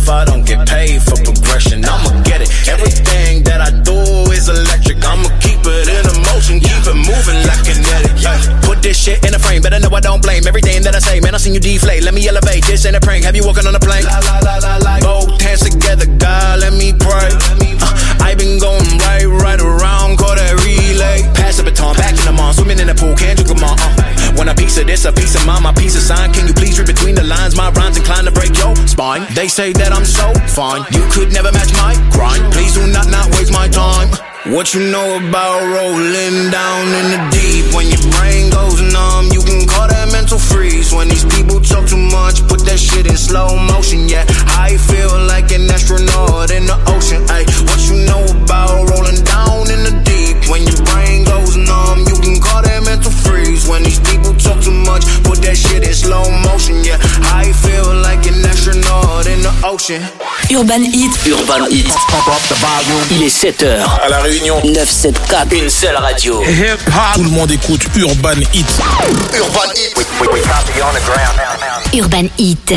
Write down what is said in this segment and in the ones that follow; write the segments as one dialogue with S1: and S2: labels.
S1: I don't get paid for progression. I'ma get it. Everything that I do is electric. I'ma keep it in motion, keep it moving like kinetic. Put this shit in a frame, better know I don't blame everything that I say. Man, I seen you deflate. Let me elevate. This ain't a prank. Have you walking on a plane? Both hands together, God, let me pray. I been going right around, call that relay. Pass the baton, back in the mall, swimming in the pool, can't you come on? Want a piece of this, a piece of mine, my piece of sign. Can you please read between the lines? My rhymes inclined to break your spine. They say that I'm so fine, you could never match my grind. Please do not waste my time. What you know about rolling down in the deep? When your brain goes numb, you can call that mental freeze. When these people talk too much, put that shit in slow motion. Yeah, I feel like an astronaut in the ocean. Ay, what you know about rolling down in the deep? When your brain goes numb, you can call that mental freeze. When these people talk too much, put that shit in slow motion. Yeah, I feel like an astronaut in the ocean.
S2: Urban Hit. Il est 7h.
S3: À La Réunion.
S2: 974.
S3: Une seule radio.
S4: Hip-hop. Tout le monde écoute Urban Hit.
S3: Urban Hit. We copy on the ground now.
S2: Urban Hit.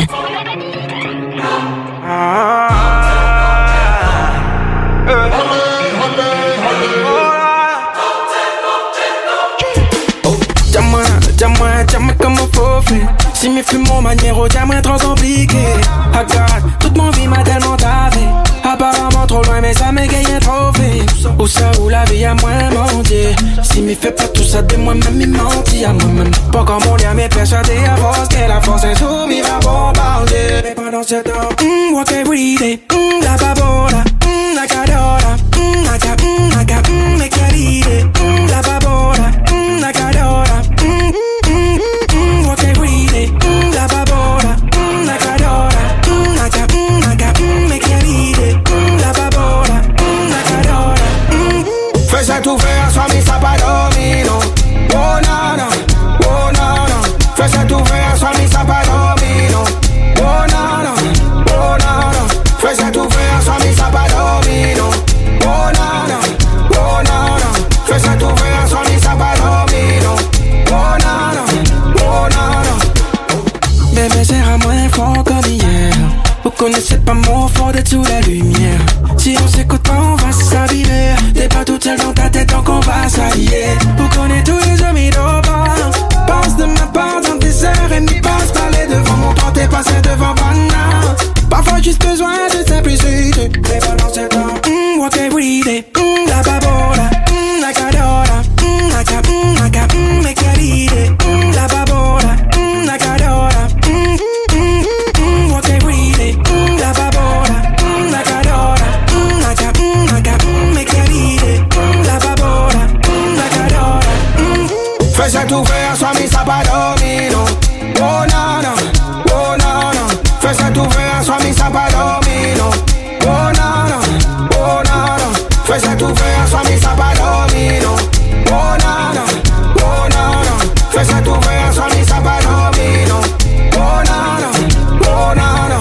S5: Jamais comme un faux fait. Si mes flux mon manière jamais trop compliqué. Regarde, toute mon vie m'a tellement tavé. Apparemment trop loin mais ça me gagne trop fait. Où ça où la vie a moins menti. Si m'y fait pas tout ça de moi-même il mentit à moi-même. Pas comme on l'a mais persuadé à force que la force est soumise va bombarder. Mais pendant ce temps, walk every day, la babola, la cadora, me queride, la babola, la cadora. Walk every day, la babola, la cadora, me queride, la babola, la cadora. Fais ça tout faire, soit mis ça pas domino. Oh nana, oh nana. Fais ça tout faire, soit mis ça pas domino. Oh nana, oh nana. Fais ça tout faire, soit mis ça pas domino. Oh nana, oh nana. Fais ça tout faire, soit mis ça pas domino. Oh nana, oh nana. Bébé serre à moins fort comme hier. Vous connaissez pas mon fort de sous la lumière. Si on s'écoute pas on va s'abîmer. T'es pas toute seule dans ta tête donc on va s'allier. Vous connaissez tous les amis d'Oban. Pense de ma part dans tes heures et n'y passe pas les devant mon temps. T'es passé devant Banna. Parfois juste besoin de simplicité. Mais pendant ce temps, walk every day, la babola, la cadora, me queride, la babola, la cadora, walk every day, la babola, la cadora, me queride, la babola, la cadora. Fais ça tout faire, soit mis ça pas domino. Oh nana, oh nana. Fais ça tout faire, soit mis ça pas domino. Oh nana, oh nana. Fais ça tout faire, soit mis ça pas domino. Oh nana, oh nana. Fais ça tout faire, soit mis ça pas domino. Oh nana, oh nana.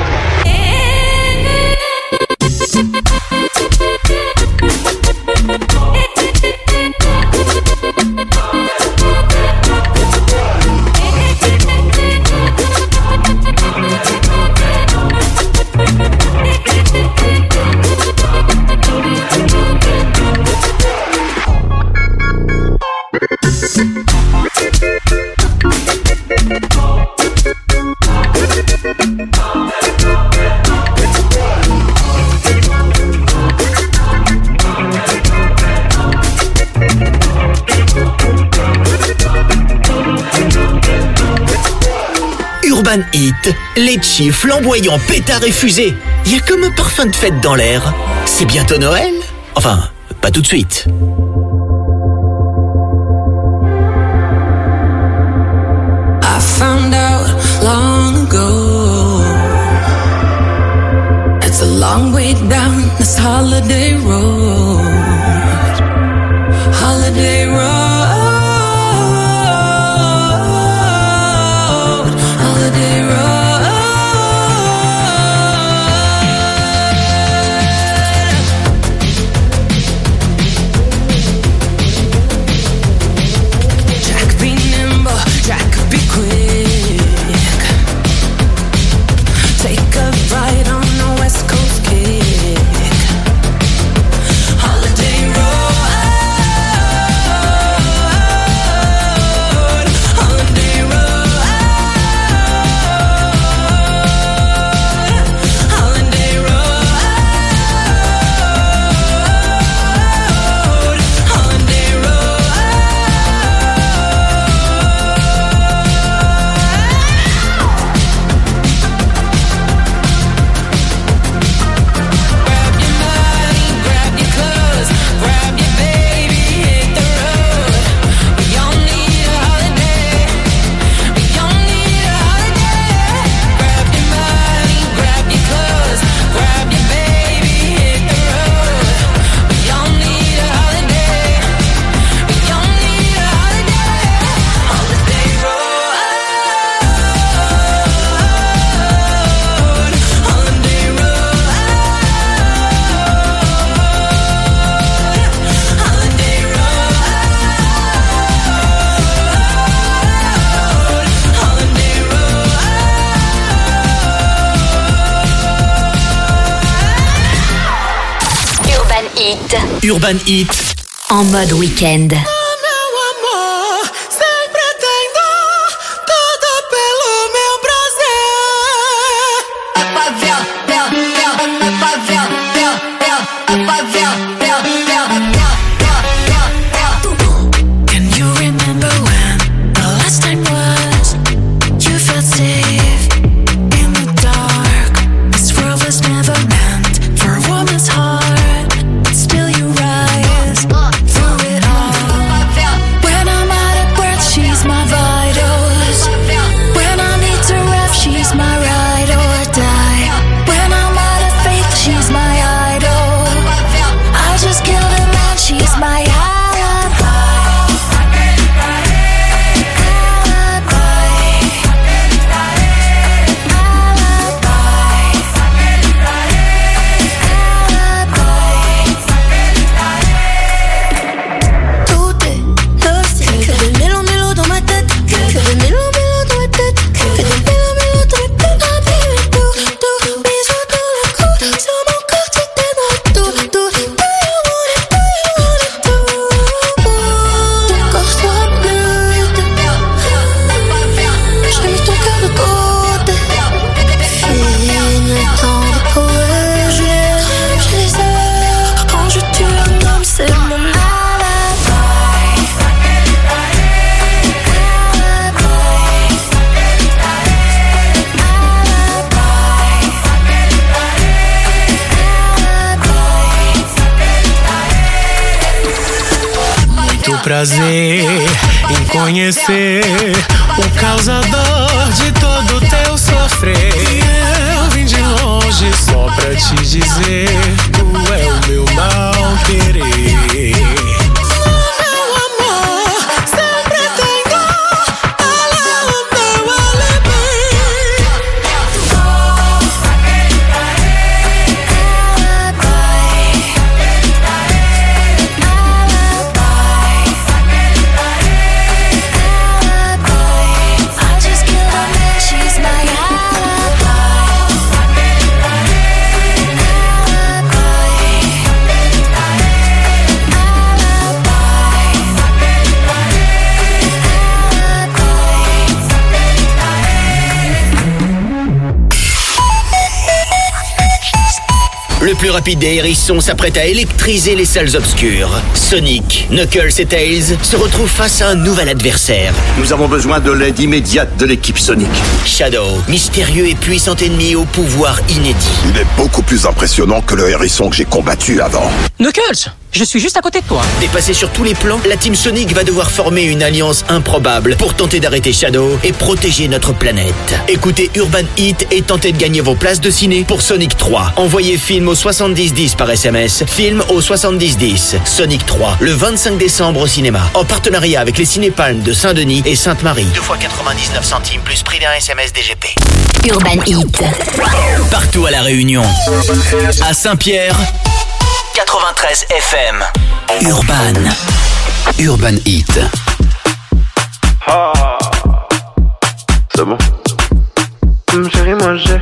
S2: Urban Hit, Litchi, flamboyant, pétard et fusée. Il y a comme un parfum de fête dans l'air. C'est bientôt Noël? Enfin, pas tout de suite.
S6: I found out long ago it's a long way down this holiday road. Holiday road. Ride on
S7: Hit.
S2: Urban Hit.
S7: En mode week-end.
S8: Prazer em conhecer o causador de todo teu sofrer. Eu vim de longe só pra te dizer, tu é o meu mal querer.
S2: Le plus rapide des hérissons s'apprête à électriser les salles obscures. Sonic, Knuckles et Tails se retrouvent face à un nouvel adversaire.
S9: Nous avons besoin de l'aide immédiate de l'équipe Sonic.
S2: Shadow, mystérieux et puissant ennemi au pouvoir inédit.
S9: Il est beaucoup plus impressionnant que le hérisson que j'ai combattu avant.
S10: Knuckles, je suis juste à côté de toi.
S2: Dépassée sur tous les plans, la team Sonic va devoir former une alliance improbable pour tenter d'arrêter Shadow et protéger notre planète. Écoutez Urban Hit et tentez de gagner vos places de ciné pour Sonic 3. Envoyez film au 7010 par SMS, film au 7010. Sonic 3, le 25 décembre au cinéma. En partenariat avec les Cinépalmes de Saint-Denis et Sainte-Marie. 2 fois 99 centimes plus prix d'un SMS DGP.
S7: Urban Hit.
S2: Partout à La Réunion. À Saint-Pierre, 93 FM. Urban Hit.
S11: Ah, c'est bon. Chérie,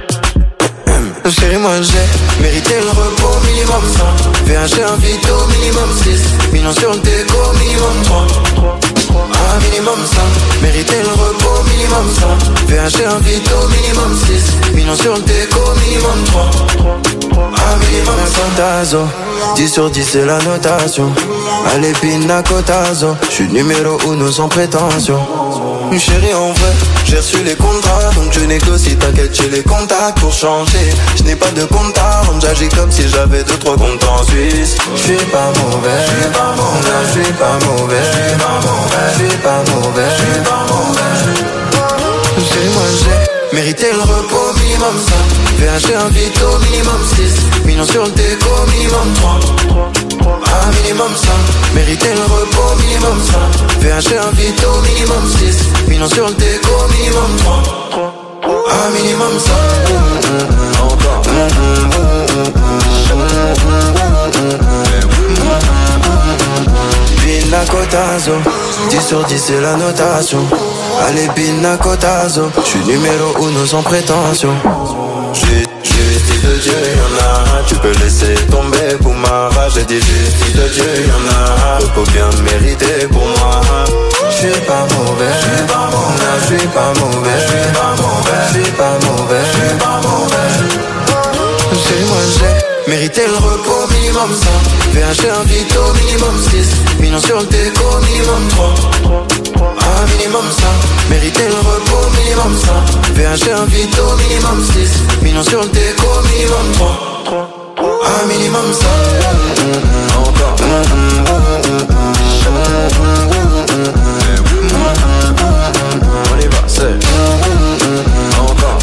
S11: moi j'ai mérité le repos minimum 100. VH un vito minimum 6. Millions sur le déco minimum 3. Un minimum 100. Mérité le repos minimum 100. VH un vito minimum 6. Millions sur le déco minimum 3. Un minimum 100 tazo. 10 sur 10 c'est la notation. Allez pina cotazo. J'suis numéro 1 sans prétention. Chérie en vrai, j'ai reçu les contrats. Donc je négocie, t'inquiète j'ai les contacts pour changer. Je n'ai pas de compte à rendre, j'agis comme si j'avais 2-3 comptes en Suisse. Je suis pas mauvais, je suis pas mauvais, je suis pas mauvais, je suis pas mauvais, je suis pas mauvais, je suis pas mauvais. Chérie moi j'ai mérité le repos minimum 5. VH un vito minimum 6. Millions sur le déco minimum 3. Un minimum 5. Mérité le repos minimum 5. VH un vito minimum 6. Millions sur le déco minimum 3. Un minimum 5. Encore. Pina cotazo. 10 sur 10 c'est la notation. Allez pina cotazo. J'suis numéro 1 sans prétention. J'ai justice de Dieu, y'en a. Tu peux laisser tomber pour ma rage. J'ai dit justice de Dieu, y'en a. Repos bien mérité pour moi. Je suis pas mauvais, je suis pas mauvais, je suis pas mauvais, je suis pas mauvais, je suis pas mauvais, je suis pas mauvais. Moi j'ai mérité le repos minimum 100. VH un vito minimum 6. Millions sur le déco minimum 3. Minimum 100. Mérité le repos minimum 100. VH un vito minimum 6. Millions sur le déco minimum 3. Minimum 100. Encore. On y va, c'est encore.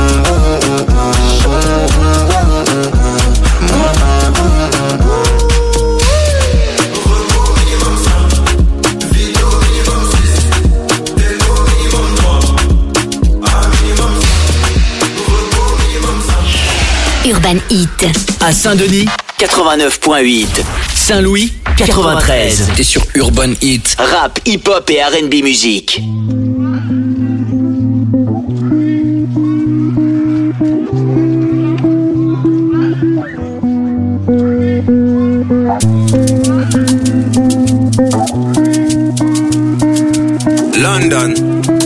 S7: Urban Hit.
S2: À Saint-Denis, 89.8. Saint-Louis, 93.
S12: T'es sur Urban Hit.
S2: Rap, hip-hop et R&B musique.
S13: London.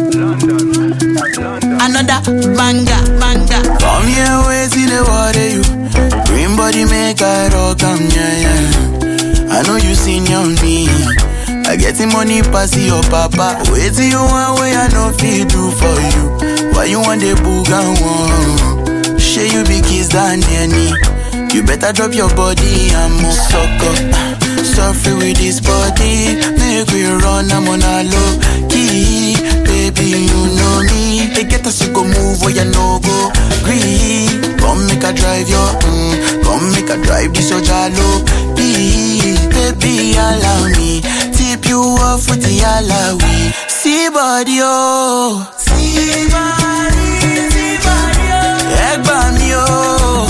S13: Another banger. Come here, wait till the water you. Green body make I rock, yeah. I know you seen on me. I get the money pass your papa. Wait till you want way I know feel do for you. Why you want the booga one? Share you be kiss than any. You better drop your body and move sucker. Suffer with this body, make we run, I'm on a low key. Baby, you know me. They get us to go move where you no go. Green, come make a drive your, come make a drive this your jalo. Baby, allow me, tip you off with the alawi. See body, oh, see body, oh. Egg by me, oh.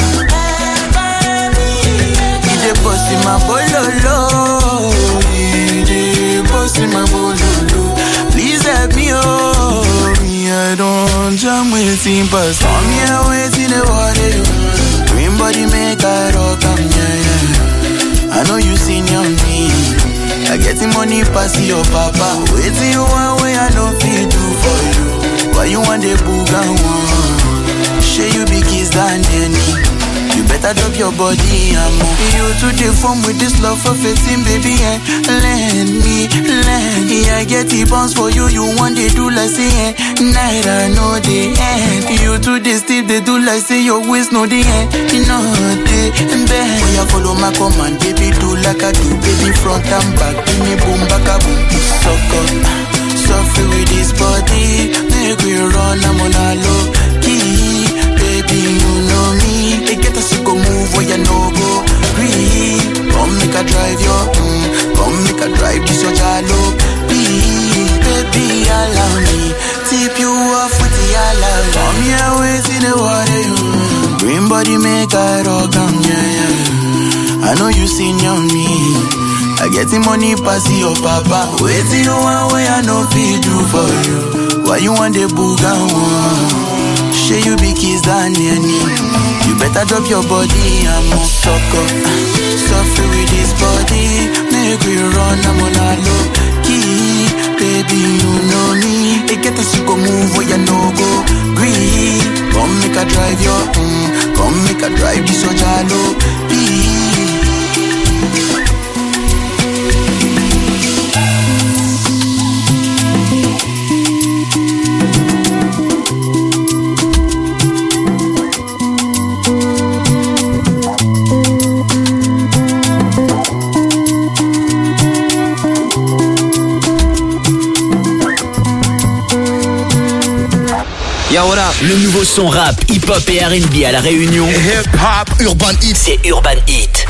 S13: He dey bust in my bololo. He dey bust in my bololo. Please help me, oh. Me, I don't jam with him, but come here, wait till the water. Green body make I rock, yeah. I know you seen on me. I get the money pass your papa. Wait till you want way I don't feel do for you. Why you want the booga one? Share you be kiss than any. You better drop your body and move. You to the phone with this love for 15, baby, and lend me. I get the bounce for you, you want they do like say, night I know the end. You to the steep, they do like say your waist know the end. You know the bend. When you follow my command, baby, do like I do, baby, front and back. Give me boom, back a boom, sucker. Suffer with this body, make we run, I'm on a low key. Baby, you know me. They get us to go move where you no go. Green, come make a drive your, come make a drive this your jalo. Baby, allow me, tip you off with the alawi. Come here, wait in the water, you. Green body make I rock, yeah. I know you seen on me. I get the money pass your papa. Wait till you want way I know feel do for you. Why you want the booga one? Share you be kiss than any. You better drop your body and move sucker. Suffer with this body, make we run, I'm on a low key. Baby, you know me. They get us to go move where you no go. Green, come make a drive your, come make a drive this your jalo.
S2: Yo, what up? Le nouveau son rap, hip-hop et R&B à La Réunion.
S4: Hip-hop, Urban Hit.
S2: C'est Urban Hit.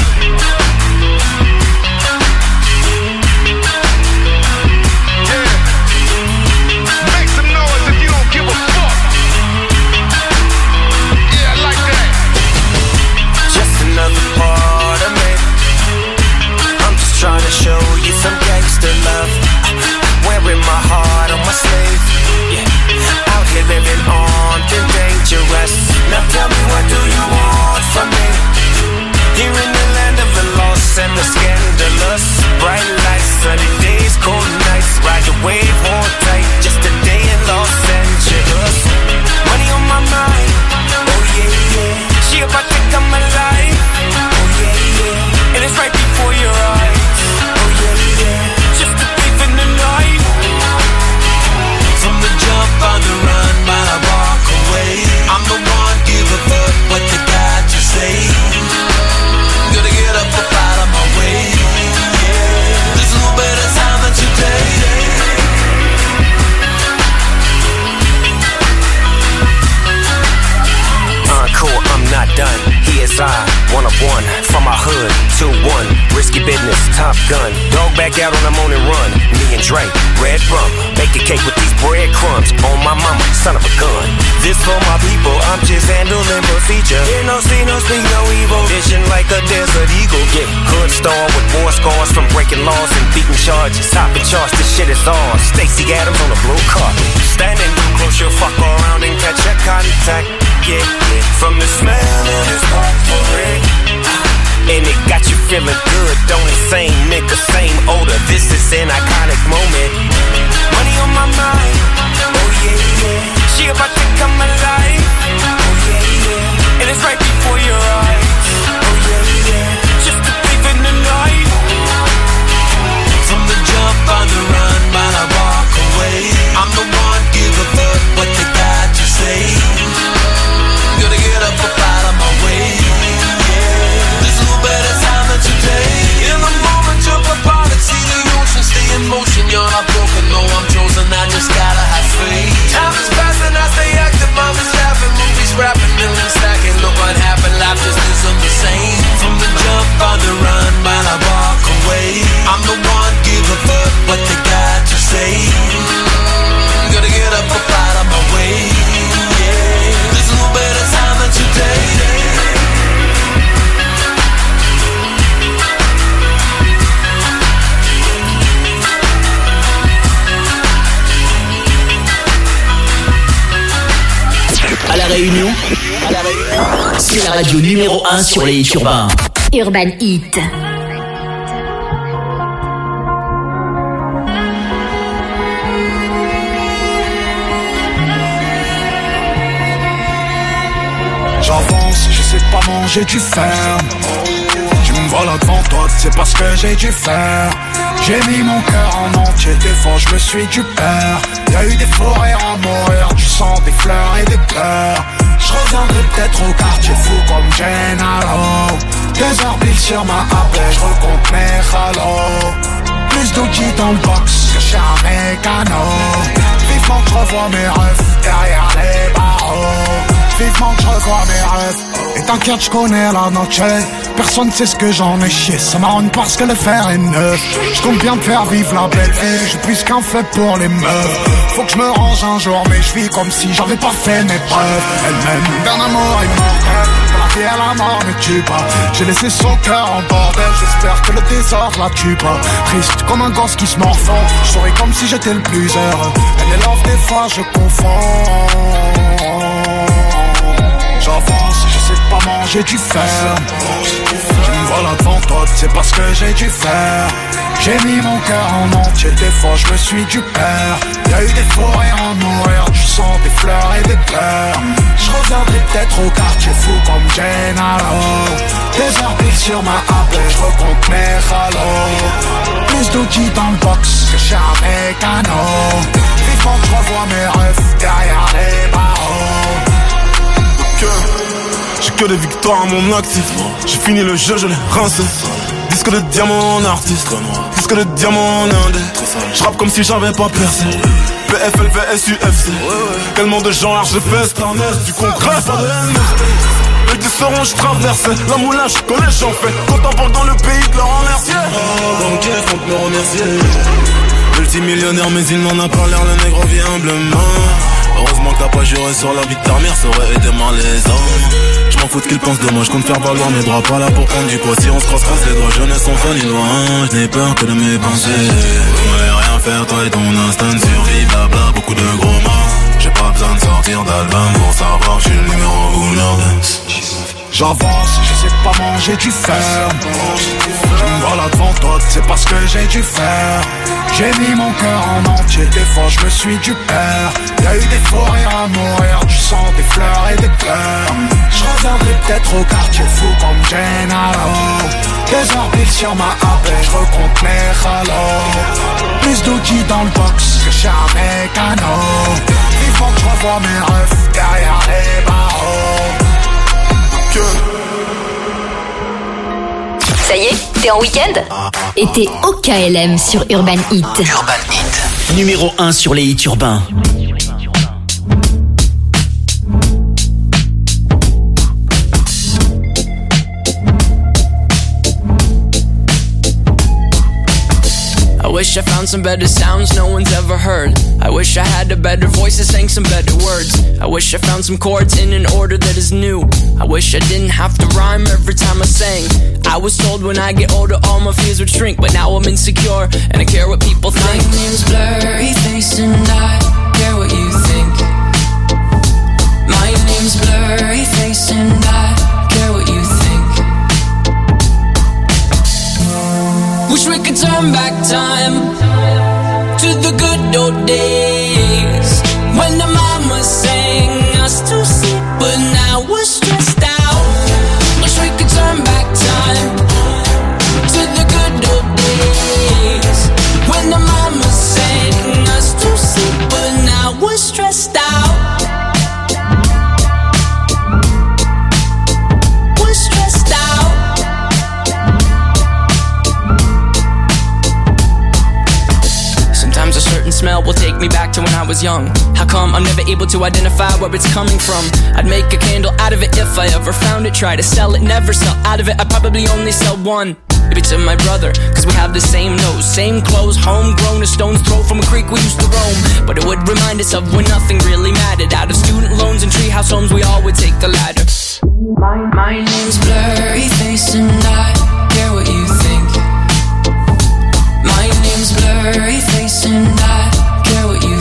S14: Trying to show you some gangster love. Wearing my heart on my sleeve. Yeah. Out here living on the dangerous. Now tell me, what do you want? done. He is I, one of one, from my hood, 2-1, risky business, Top Gun. Dog back out on the morning run. Me and Dre, red rum, bake a cake with these breadcrumbs. On my mama, son of a gun. This for my people, I'm just handling procedure. Hear no, see no, speak no evil. Vision like a desert eagle. Yeah, hood star with war scars from breaking laws and beating charges. Topping charts, this shit is ours. Stacey Adams on the blue carpet. Standing too close, you'll fuck around and catch a contact. Yeah, yeah. From the smell of this bread, and it got you feeling good, don't it? Same nigga, same odor. This is an iconic moment. Money on my mind. Oh yeah, yeah. She about to come alive. Oh yeah, yeah. And it's right before your eyes. Oh yeah, yeah. Just a thief in the night.
S12: From the jump on the run, while I walk away. I'm the one, give a fuck what they got to say. Gonna get up out of my way. There's a little better time than today. In the moment, jump apart and see the ocean, stay in motion. You're not broken, no, I'm chosen. I just gotta have faith. Time is passing, I stay active. Mom is laughing, movies rapping, millions stacking. Look what happened, life just isn't the same. From the jump on the run, while I walk away. I'm the one, give a fuck what they got to say. Gotta get up out of my way. There's a little better time than today.
S2: À La Réunion, c'est la radio numéro 1 sur les hits urbains.
S7: Urban Hit.
S5: J'avance, je sais pas manger du fer. Tu me vois là devant toi, c'est parce que j'ai dû faire. J'ai mis mon cœur en entier, des fois je me suis du père. Y'a eu des forêts à mourir, du sang, des fleurs et des pleurs. Je reviendrai peut-être au quartier fou comme Gennaro. 2 heures pile sur ma app et je recompte mes halos. Plus d'outils dans le box que chez un mécano. Vivement que je revois mes refs derrière les barreaux. Vivement que je revois mes rêves. Et t'inquiète, je connais la noche. Personne sait ce que j'en ai chié. Ça m'arrange parce que le fer est neuf. Je compte bien me faire vivre la belle vie. J'ai plus qu'un fait pour les meufs. Faut que je me range un jour, mais je vis comme si j'avais pas fait mes preuves. Elle-même d'un amour immortel. La vie et la mort ne tue pas. J'ai laissé son cœur en bordel. J'espère que le désordre la tue pas. Triste comme un gosse qui se morfond. Je souris comme si j'étais le plus heureux. Elle est love, des fois je confonds. J'avance, je sais pas manger du fer. Tu me vois là devant toi, c'est parce que j'ai dû faire. J'ai mis mon cœur en entier, des fois je me suis du père. Y'a eu des forêts à mourir, du sang, des fleurs et des pleurs. Je reviendrai peut-être au quartier fou comme Gennaro. 2 heures pile sur ma app et je recompte mes halos. Plus d'outils dans le box que chez un mécano. Vivement que je revois mes refs derrière les barreaux.
S15: J'ai que des victoires à mon actif. J'ai fini le jeu, je l'ai rincé. Disque de diamant en artiste, disque de diamant en indé. J'rappe comme si j'avais pas percé. PFL, VS, UFC. Tellement de gens larges, j'ai fait Starnest. Du concret, pas de haine. Les 10 oranges traversées. La moulin, je connais, j'en fais. Quand on parle dans le pays de leur remercier. Donc il faut me remercier. Multimillionnaire, mais il n'en a pas l'air, le nègre vit humblement. Heureusement que t'as pas juré sur la vie de ta mère, ça aurait été malaisant. Je m'en fous de qu'ils pensent de moi, je compte faire valoir mes droits, pas là pour prendre du poids. Si on se croise les doigts, jeunesse sans fin ni loin. Je n'ai peur que de mes pensées. Vous m'avez rien faire, toi et ton instinct de survie, blabla, beaucoup de gros mots. J'ai pas besoin de sortir d'album pour savoir que je suis le numéro 1.
S5: J'avance, je sais pas manger du fer. Tu me vois là devant toi, c'est parce que j'ai dû faire. J'ai mis mon cœur en entier, des fois je me suis du père. Y'a eu des forêts à mourir, du sang, des fleurs et des pleurs. Je reviendrai peut-être au quartier fou comme Gennaro. 2 heures pile sur ma app et je recompte mes halos. Plus d'outils dans le box que chez un mécano. Vivement que je revois mes refs derrière les barreaux.
S7: Ça y est, t'es en week-end? Et t'es au KLM sur Urban Hit.
S2: Urban Hit. Numéro 1 sur les hits urbains.
S16: wish I found some better sounds no one's ever heard. I wish I had a better voice that sang some better words. I wish I found some chords in an order that is new. I wish I didn't have to rhyme every time I sang. I was told when I get older all my fears would shrink, but now I'm insecure and I care what people think.
S6: My name's Blurryface and I care what you think. My name's Blurryface and I care what you think.
S16: Wish we could turn back time to the good old days when the mama sang us to sleep, but now we're stressed out. Wish we could turn back time to the good old days when the mama sang us to sleep, but now we're stressed out. We're stressed out. Sometimes a certain smell will take me back to when I was young. How come I'm never able to identify where it's coming from? I'd make a candle out of it if I ever found it. Try to sell it, never sell out of it. I'd probably only sell one. Maybe to my brother, cause we have the same nose, same clothes, homegrown, a stone's throw from a creek we used to roam. But it would remind us of when nothing really mattered. Out of student loans and treehouse homes, we all would take the ladder.
S6: My name's Blurryface and I care what you think. My name's Blurryface and I care what you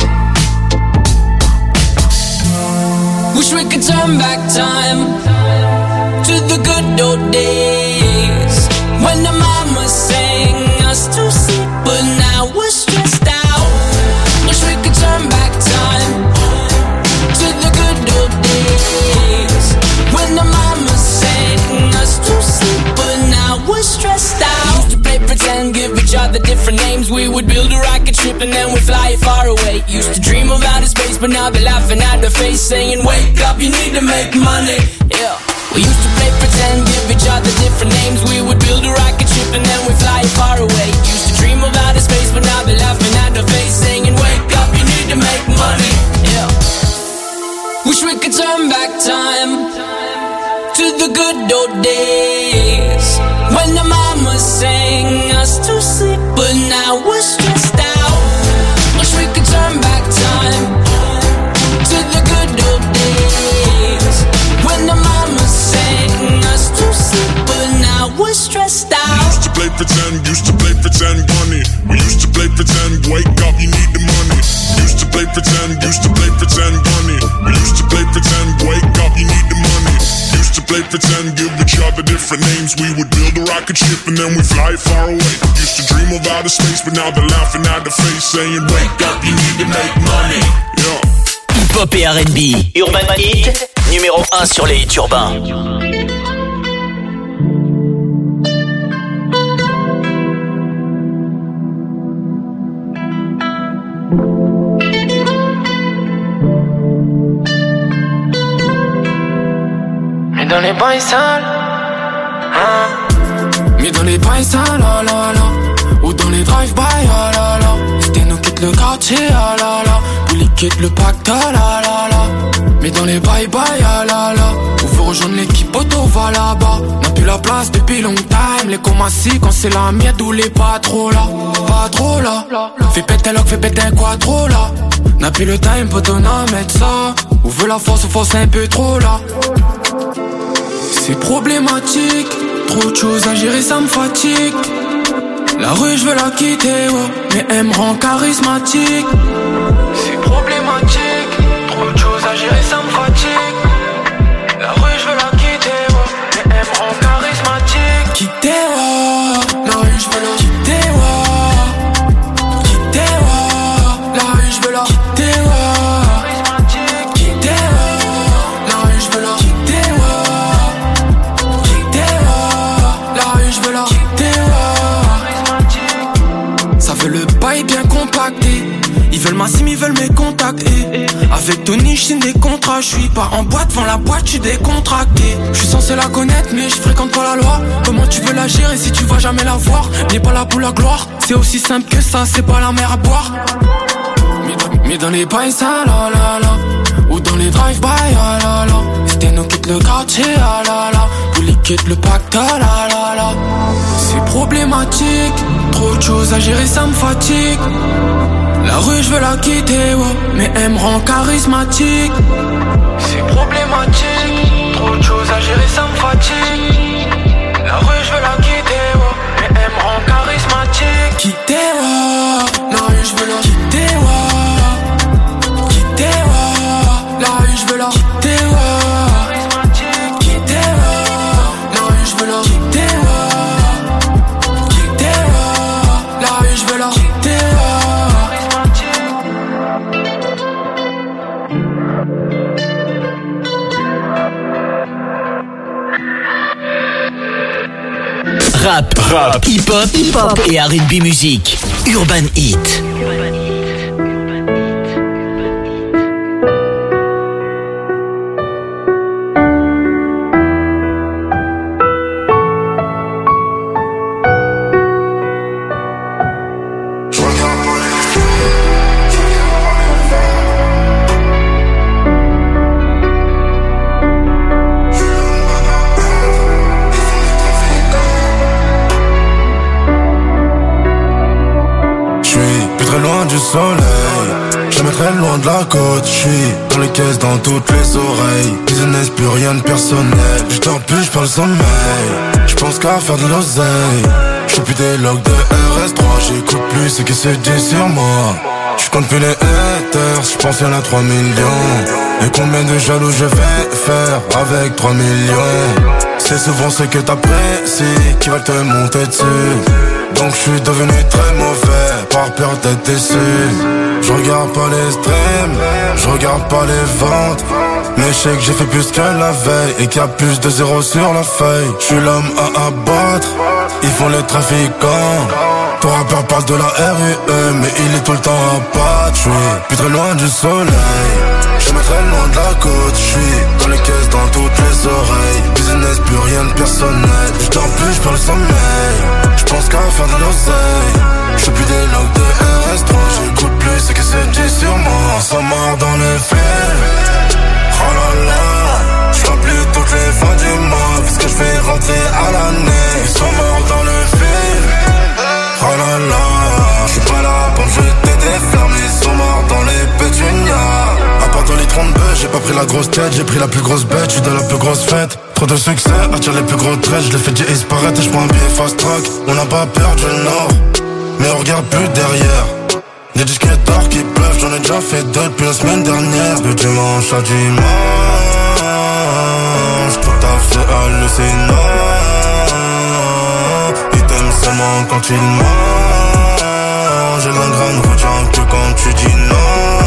S6: think.
S16: Wish we could turn back time to the good old days when the mama sang us to sleep, but now we're stressed out. Wish we could turn back time to the good old days when the mama sang us to sleep, but now we're stressed out. Used to play pretend, give each other different names. We would build a rocket ship and then we'd fly it far away. Used to dream of outer space, but now they're laughing at the face, saying, wake up, you need to make money. Yeah. We used to play pretend, give each other different names. We would build a rocket ship and then we'd fly it far away. Used to dream of outer space, but now they're laughing at the face, saying, wake up, you need to make money. Yeah. Wish we could turn back time to the good old days when the mama sang us to sleep, but now we're stressed out. Wish we could turn back time to the good old days when the mama sang us to sleep, but now we're stressed out.
S17: Used to play pretend, bunny. We used to play pretend, wake up, you need the money. Used to play pretend, bunny. We used to play pretend, wake up, you need the money. Used to play pretend, give each other different names. We would build a rocket ship and then we fly far away. Used to dream of outer space, but now they're laughing at the face, saying, wake up, you need to make money. Yeah.
S2: Hip-hop et R&B. Urban Hit, numéro 1 sur les hits urbains.
S18: Mais dans les bails sales, hein. Mais dans les bails sales, oh là là. Ou dans les drive-by, oh là là. C'était nous quitte le quartier, oh là là. Ou les quitte le pacte, oh là là là. Mais dans les bye-bye, oh là là. Ou veut rejoindre l'équipe auto, va là-bas. N'a plus la place depuis long time. Les comassis quand c'est la miette ou les pas trop là. Pas trop là. Fais péter l'oc, fais péter un quattro là. N'a plus le time, poteau, non, mettre ça. Ou veut la force, ou force un peu trop là. C'est problématique, trop de choses à gérer, ça me fatigue. La rue, je veux la quitter, ouais, mais elle me rend charismatique. C'est problématique, trop de choses à gérer, ça me fatigue. La rue, je veux la quitter, ouais, mais elle me rend charismatique. Quitter, ouais, la rue, je veux la quitter, ouais. Quitter, ouais, la rue, je veux la quitter, ouais. Quitter, ouais, la rue, je veux la quitter, ouais. Quitter, ouais, la rue, je veux la quitter, ouais. Ça veut le bail bien compacté. Ils veulent ma sim, ils veulent me contacter. Avec Tony, j'signe des contrats. J'suis pas en boîte, devant la boîte, j'suis décontracté. J'suis censé la connaître, mais j'fréquente pas la loi. Comment tu veux la gérer si tu vas jamais la voir? N'est pas là pour la gloire, c'est aussi simple que ça, c'est pas la mer à boire. Mais dans les bails sales, oh là là. Ou dans les drive-by, oh là là. C'était nous quitte le quartier, oh là là. Ou les quitte le pacte, oh là là là. C'est problématique, Trop de choses à gérer, ça me fatigue. La rue, je veux la quitter, ouais, mais elle me rend charismatique. C'est problématique. Trop de choses à gérer, ça me fatigue. La rue, je veux la quitter, ouais, mais elle me rend charismatique. Quitter, ouais. La rue, je veux la quitter, ouais. Quitter, ouais. La rue, je veux la quitter, ouais. Quitter, ouais. La rue, je veux la quitter, ouais. Quitter, ouais. La rue, je veux la quitter,
S2: Rap, hip-hop et R&B musique. Urban Hit.
S15: Jamais très loin de la côte, j'suis dans les caisses, dans toutes les oreilles. Business, plus rien de personnel. J'dors plus, j'parle sommeil. J'pense qu'à faire de l'oseille. J'fais plus des logs de RS3. J'écoute plus ce qui se dit sur moi. J'compte plus les haters, j'pense y'en a 3 millions. Et combien de jaloux je vais faire avec 3 millions? C'est souvent ce que t'apprécies qui va te monter dessus. Donc j'suis devenu très mauvais par peur d'être déçu. J'regarde pas les streams, j'regarde pas les ventes. Mais j'sais que j'ai fait plus que la veille et qu'il y a plus de zéro sur la feuille. J'suis l'homme à abattre, ils font les trafiquants. Ton rappeur parle de la RUE, mais il est tout le temps à battre. J'suis plus très loin du soleil, jamais très loin de la côte. J'suis dans les caisses, dans toutes les oreilles. Business, plus rien de personnel. J'dors plus, j'parle sommeil. J'pense qu'à faire de l'oseille. J'fais plus des logs de RS3. J'écoute plus ce que c'est dit sur moi. On s'en mord dans le film. Oh là là, j'fais plus toutes les fins du mois, puisque j'fais rentrer à l'année. Ils sont morts dans le film. Oh là là, j'suis pas là pour me jeter des flammes. Ils sont morts dans les pétunias. À part dans les 32, j'ai pas pris la grosse tête. J'ai pris la plus grosse bête, j'suis dans la plus grosse fête. Trop de succès, attire les plus gros traits. Je les fais disparaître et j'prends un billet fast track. On n'a pas perdu le nord, mais on regarde plus derrière. Des disques d'or qui pleuvent, j'en ai déjà fait deux depuis la semaine dernière. De dimanche à dimanche, tout à fait hallucinant. Ils t'aiment seulement quand ils mangent. J'ai l'ingraine rougeant que quand tu dis non.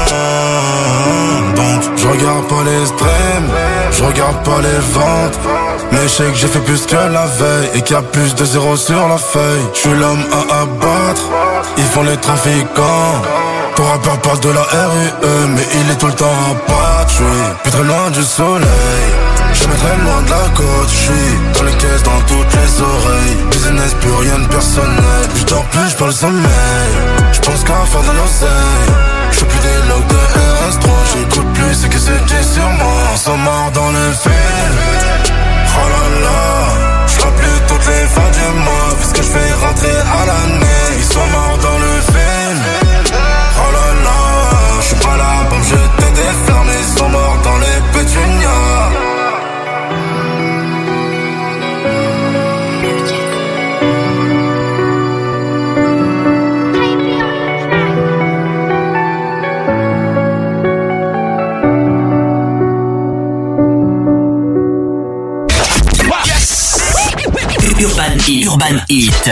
S15: Donc j'regarde pas les streams, j'regarde pas les ventes. Mais j'sais que j'ai fait plus que la veille et qu'il y a plus de zéro sur la feuille. J'suis l'homme à abattre, ils font les trafiquants. Ton rappeur parle de la RUE, mais il est tout le temps à battre. J'suis plus très loin du soleil, jamais très loin de la côte. J'suis dans les caisses, dans toutes les oreilles. Business, plus rien de personnel. J'dors plus, j'parle sommeil. J'pense qu'à faire de l'oseille. J'fais plus des logs de RS3. J'écoute plus ce que c'est dit sur moi. On s'en mord dans le film. Oh là là, j'fais plus toutes les fins du mois, puisque j'fais rentrer à l'année. Ils sont morts dans le film. Oh là là, j'suis pas là pour me jeter des flammes. Ils sont morts dans les pétunias.
S2: Urban Hit.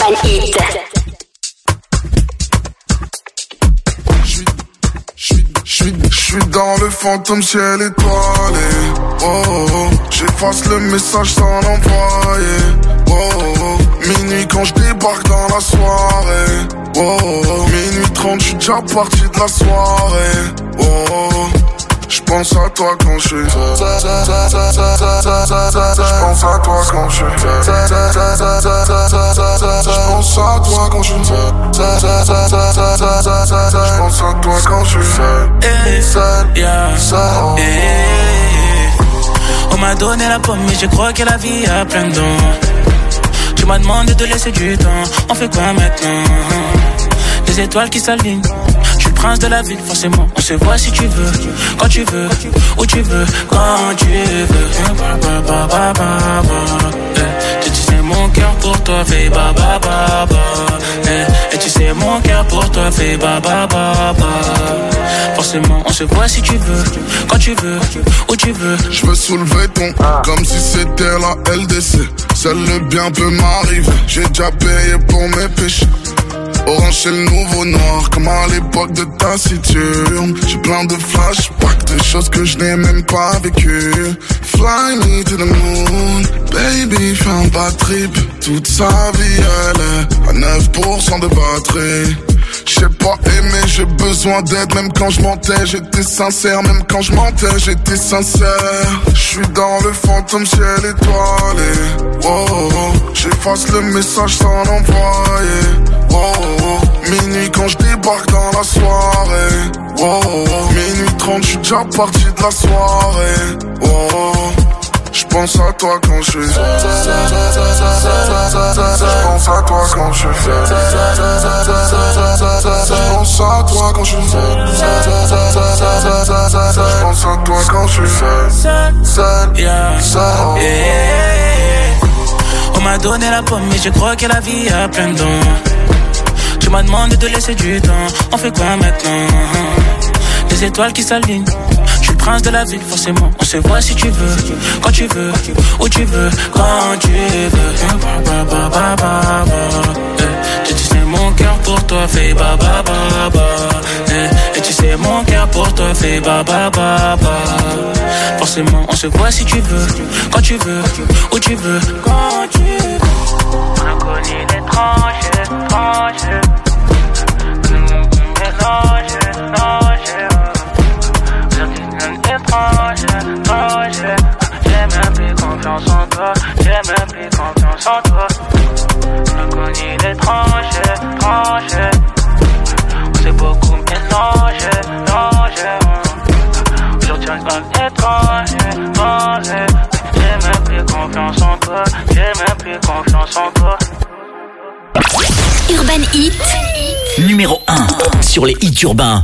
S19: J'suis dans le fantôme ciel étoilé. Oh, oh, oh. J'efface le message sans l'envoyer. Oh, oh, oh. Minuit quand j'débarque dans la soirée. Oh, oh, oh. Minuit 30, j'suis déjà parti de la soirée. Oh, oh, oh. J'pense à toi quand j'suis. J'pense à toi quand j'suis. J'pense à toi quand j'suis. J'pense à toi quand j'suis seul.
S20: On m'a donné la pomme mais je crois que la vie a plein de dons.
S18: Tu m'as demandé de laisser du temps, on fait quoi maintenant? Des étoiles qui s'alignent. Je suis le prince de la ville, forcément. On se voit si tu veux, quand tu veux, où tu veux, quand tu veux. Tu sais mon cœur pour toi fait ba ba ba ba. Et tu sais mon cœur pour toi fait ba ba ba ba. Forcément, on se voit si tu veux, quand tu veux, où tu veux.
S19: Je veux soulever ton, comme si c'était la LDC. Seul le bien peut m'arriver. J'ai déjà payé pour mes péchés. Orange c'est le nouveau noir, comme à l'époque de Taciturne. J'ai plein de flashbacks, de choses que je n'ai même pas vécues. Fly me to the moon, baby fais un bad trip. Toute sa vie elle est à 9% de batterie. J'sais pas aimer, j'ai besoin d'aide. Même quand je mentais, j'étais sincère. Même quand je mentais, j'étais sincère. J'suis dans le fantôme ciel étoilé. Oh, oh, oh. J'efface le message sans l'envoyer. Oh, oh, oh. Minuit quand je débarque dans la soirée. Oh, oh, oh. Minuit 30, j'suis déjà parti de la soirée. Oh, oh. J'pense à toi quand je suis. J'pense à toi quand je suis. J'pense à toi quand je suis. J'pense à toi quand je suis seul.
S18: On m'a donné la pomme mais je crois que la vie a plein de dons. Tu m'as demandé de laisser du temps, on fait quoi maintenant? Des étoiles qui s'alignent. Je suis le prince de la ville, forcément. On se voit si tu veux, quand tu veux, où tu veux, quand tu veux. Tu sais mon cœur pour toi fait ba ba ba ba. Et tu sais mon cœur pour toi fait ba ba ba ba. Forcément, on se voit si tu veux, quand tu veux, où tu veux, quand tu veux. On a connu l'étrange, étrange. J'ai même plus confiance en toi, j'ai même plus confiance en toi. On a connu l'étrange, étrange. On s'est beaucoup mélangé, mélangé. Aujourd'hui on est étrange, étrange. J'ai même plus confiance en toi, j'ai même plus confiance en toi.
S2: Urban Hit numéro 1 sur les hits urbains.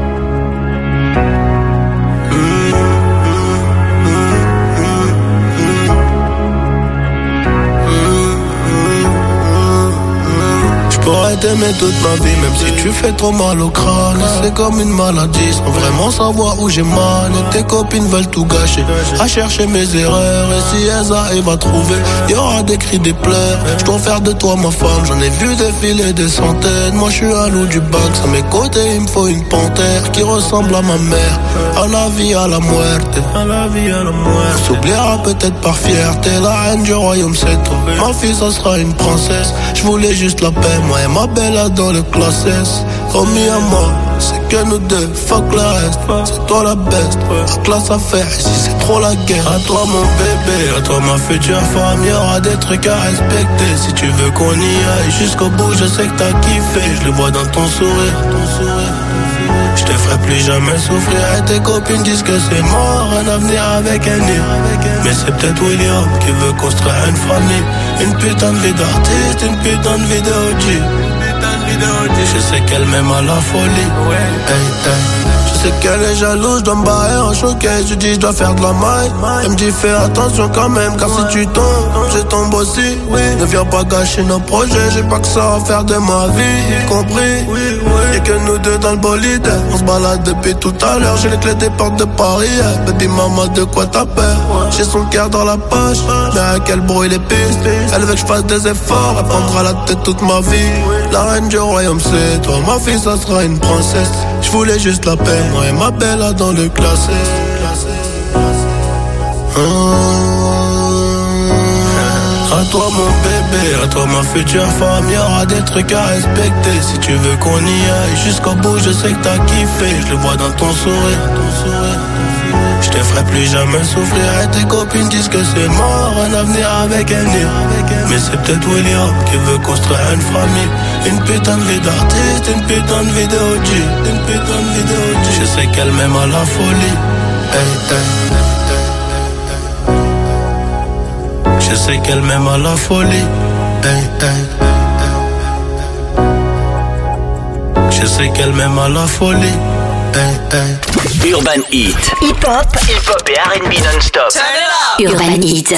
S20: J'pourrais t'aimer toute ma vie, même si tu fais trop mal au crâne. C'est comme une maladie, sans vraiment savoir où j'ai mal. Et tes copines veulent tout gâcher, à chercher mes erreurs. Et si elles arrivent à trouver, y'aura des cris, des pleurs. J'dois faire de toi ma femme, j'en ai vu défiler des centaines. Moi j'suis un loup du bac, à mes côtés il me faut une panthère qui ressemble à ma mère. À la vie, à la muerte, à la vie, à la muerte. S'oubliera peut-être par fierté, la reine du royaume c'est toi. Ma fille ça sera une princesse, j'voulais juste la paix, moi et ma belle dans le classe S. Promis à moi, c'est que nous deux, fuck le reste. C'est toi la best, la classe à faire, ici c'est trop la guerre. À toi mon bébé, à toi ma future femme, y'aura des trucs à respecter. Si tu veux qu'on y aille jusqu'au bout, je sais que t'as kiffé. Je le vois dans ton sourire, je te ferai plus jamais souffrir. Et tes copines disent que c'est mort, un avenir avec un nid. Mais c'est peut-être William qui veut construire une famille. Une putain de vie d'artiste, une putain de vie de OG. Je sais qu'elle m'aime à la folie. Hey, hey. Je sais qu'elle est jalouse, je dois me barrer en showcase. Je dis je dois faire de la maille. Elle me dit fais attention quand même, car si tu tombes, je tombe aussi. Ne viens pas gâcher nos projets, j'ai pas que ça à faire de ma vie, compris. Y'a que nous deux dans le bolide, on se balade depuis tout à l'heure. J'ai les clés des portes de Paris, baby maman de quoi t'as peur? J'ai son cœur dans la poche, mais à quel bruit les pistes. Elle veut que je fasse des efforts, elle prendra la tête toute ma vie. La reine du royaume c'est toi, ma fille ça sera une princesse. Je voulais juste la paix, moi et ma belle là dans le classé. À toi mon bébé, à toi ma future femme, y'aura des trucs à respecter. Si tu veux qu'on y aille jusqu'au bout, je sais que t'as kiffé. Je le vois dans ton sourire, je te ferai plus jamais souffrir. Et tes copines disent que c'est mort, un avenir avec un nid. Mais c'est peut-être William qui veut construire une famille. Une putain de vie d'artiste, une putain de vie de OG. Une putain de vie de OG. Je sais qu'elle m'aime à la folie. Hey, hey. Je sais qu'elle m'aime à la folie. Je sais qu'elle m'aime à la folie.
S2: Urban Heat.
S7: Hip-hop
S2: et R&B non-stop.
S7: Urban Heat.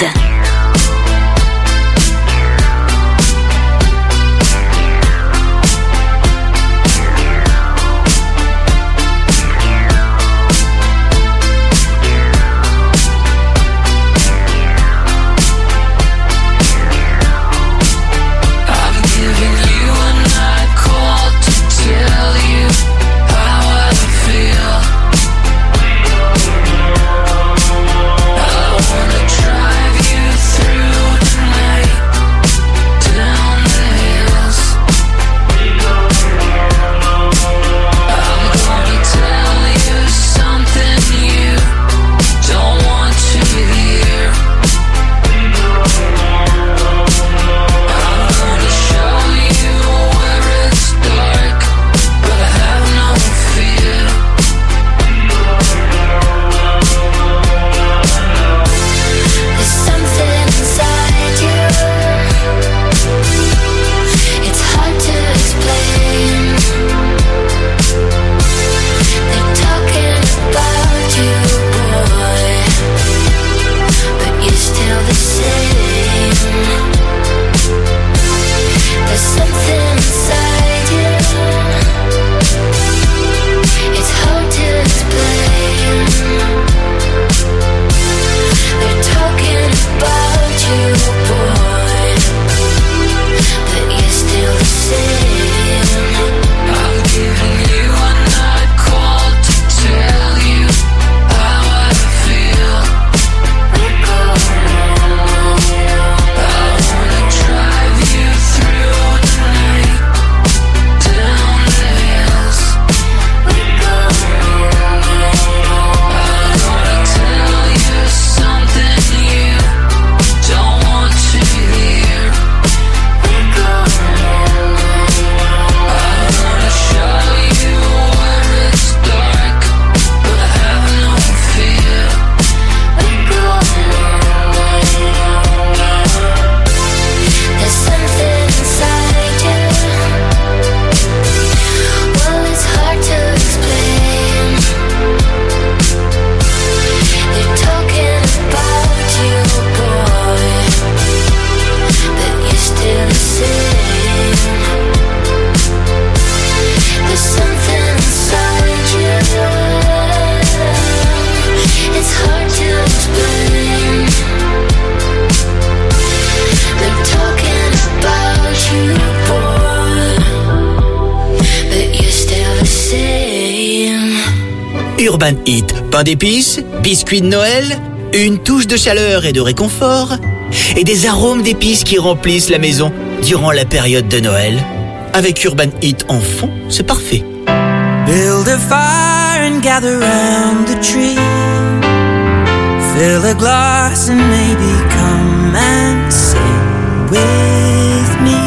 S2: Urban Heat, pain d'épices, biscuits de Noël, une touche de chaleur et de réconfort, et des arômes d'épices qui remplissent la maison durant la période de Noël. Avec Urban Heat en fond, c'est parfait.
S21: Build a fire and gather round the tree. Fill a glass and maybe come and sing with me.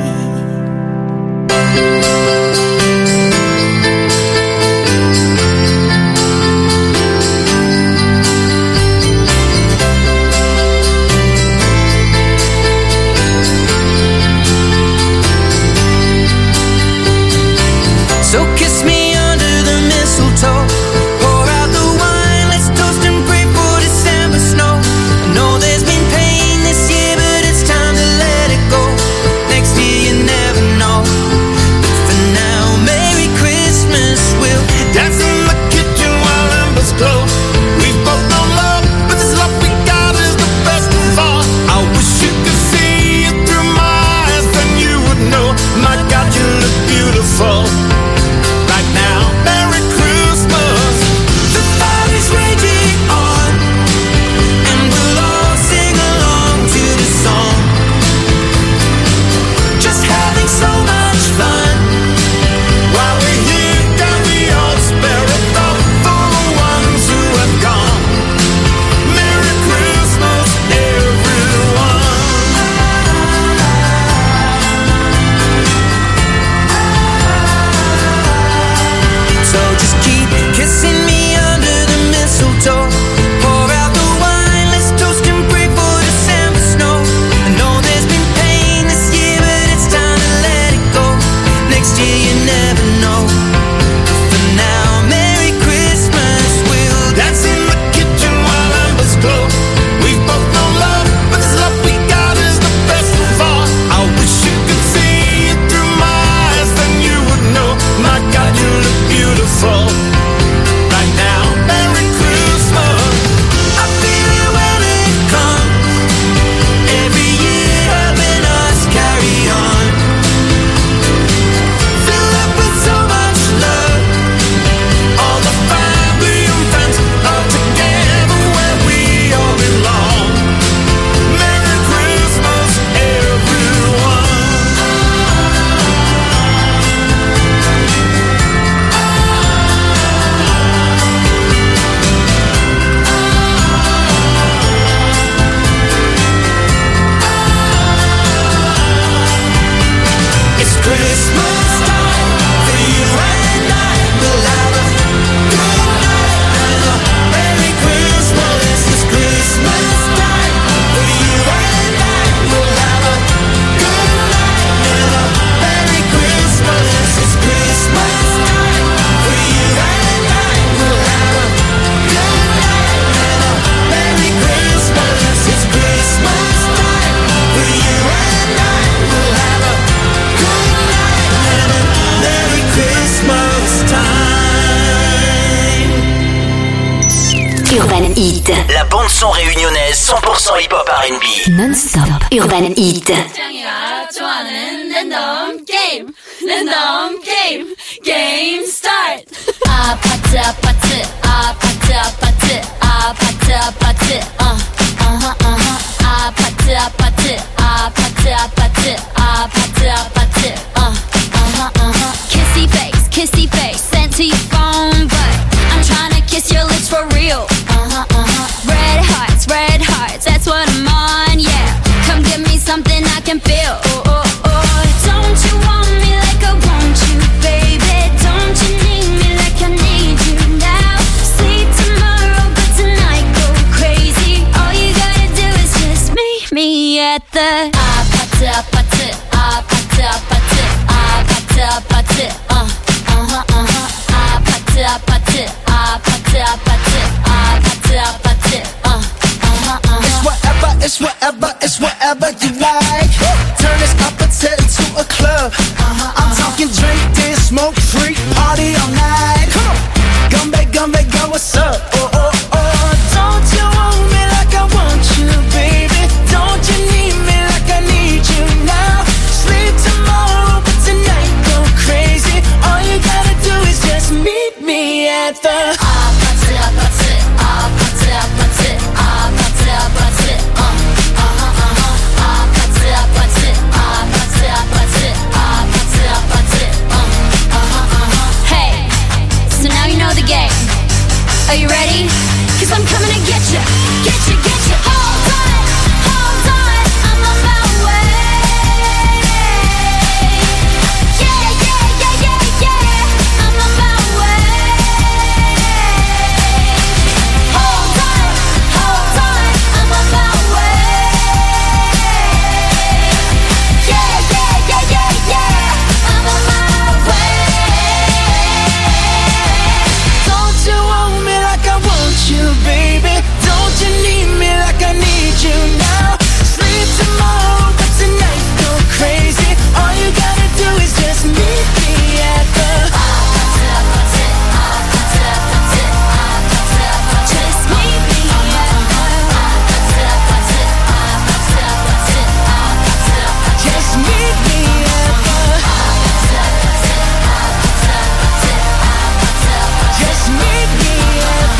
S21: So kiss me under the mistletoe. Pour out the wine, let's toast and pray for December snow. I know there's been pain this year, but it's time to let it go.
S2: chanson réunionnaise 100% hip-hop R&B.
S7: Non-stop Urban Heat.
S1: 짱이가 좋아하는 랜덤 게임, 랜덤 게임, 게임 스타트. 아파트 아파트 아파트 아파트 아파트 아파트 아파트 아파트 아파트 아파트 아파트 아파트 kissy face sent to your phone, but I'm tryna kiss your lips for real. Red hearts, that's what I'm on, yeah. Come give me something I can feel. Don't you want me like I want you, baby? Don't you need me like I need you now? Sleep tomorrow, but tonight go crazy. All you gotta do is just meet me at the apate, apate, apate, apate, apate, apate, apate, apate, apate, apate, apate,
S21: It's whatever, it's whatever you like. Turn this appetite into a club. I'm talking drink, dance, smoke, freak, party all night. Come back, girl, what's up? Don't you want me like I want you, baby? Don't you need me like I need you now? Sleep tomorrow, but tonight go crazy. All you gotta do is just meet me at the apate, apate, apate, apate, apate, apate.
S1: Hey, so now you know the game. Are you ready? 'Cause I'm coming to get you, get you, get you. Hold on, I'm on my way. Yeah, I'm on my way. Hold on, I'm on my way. Yeah, I'm on my way.
S21: Don't you want me like I want you, baby? Don't you need me like I need you now? Sleep tomorrow, but tonight go crazy. All you gotta do is just meet me at the
S1: Just meet me
S21: Just meet me at the Just meet me at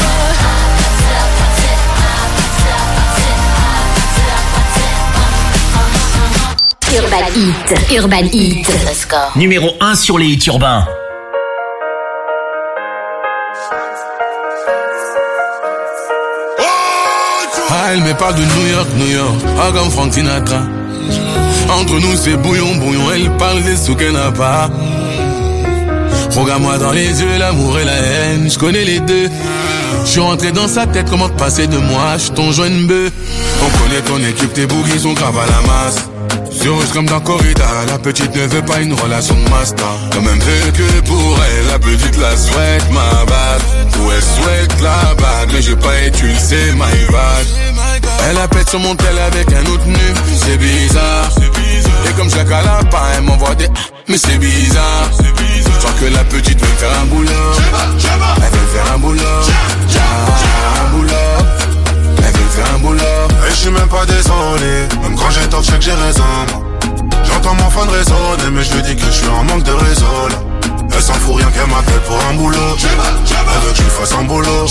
S7: Urban Heat. Let's go.
S2: Numéro 1 sur les hits urbains.
S15: Ah, elle me parle de New York, ah comme Frank Sinatra. Entre nous c'est bouillon, elle parle des sous qu'elle n'a pas. Regarde-moi dans les yeux, l'amour et la haine, je connais les deux. Je suis rentré dans sa tête, comment te passer de moi, je suis ton joint bœuf. On connaît ton équipe, tes bougies sont graves à la masse. Sur rouge comme dans Corrida, la petite ne veut pas une relation de master. Quand même veut que pour elle, la petite la souhaite ma bague. Ou elle souhaite la bague, mais j'ai pas et tu le sais, my bad. Elle appelle sur mon tel avec un autre nu, c'est bizarre. Et comme je la cala pas, elle m'envoie des mais c'est bizarre. Je crois que la petite veut me faire un boulot. Elle veut me faire un boulot. Un boulot. Elle veut me faire un boulot.
S19: Et je suis même pas désolé, même quand j'ai tort, je sais que j'ai raison. J'entends mon fan raisonner, mais je lui dis que je suis en manque de réseau là. Elle s'en fout rien qu'elle m'appelle pour un boulot. Elle veut que je lui fasse un boulot.